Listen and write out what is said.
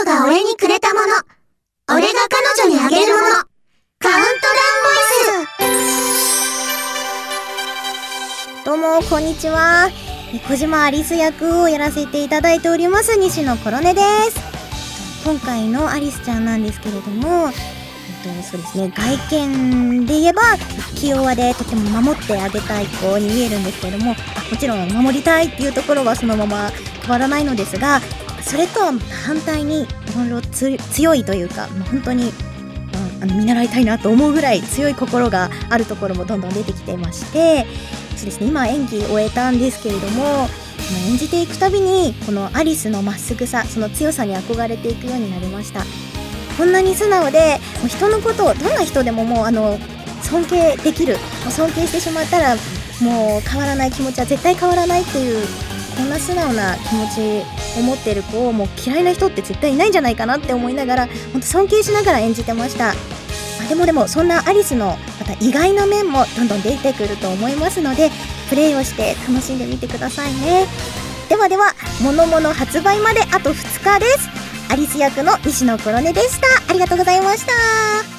が俺にくれたもの、俺が彼女にあげるもの、カウントダウンボイス。 どうもこんにちは。小島アリス役をやらせていただいております西野コロネです。今回のアリスちゃんなんですけれども、そうですね、外見で言えば気弱でとても守ってあげたい子に見えるんですけれども、もちろん守りたいっていうところはそのまま変わらないのですが、それと反対にいろいろ強いというか、本当に、見習いたいなと思うぐらい強い心があるところもどんどん出てきてまして、そうですね、今演技終えたんですけれども、演じていくたびにこのアリスのまっすぐさ、その強さに憧れていくようになりました。こんなに素直で、もう人のことをどんな人でももう尊敬できる、尊敬してしまったらもう変わらない気持ちは絶対変わらないっていう、こんな素直な気持ちを持ってる子をもう嫌いな人って絶対いないんじゃないかなって思いながら、本当尊敬しながら演じてました。でもそんなアリスのまた意外な面もどんどん出てくると思いますので、プレイをして楽しんでみてくださいね。ではものもの発売まであと2日です。アリス役の西野コロネでした。ありがとうございました。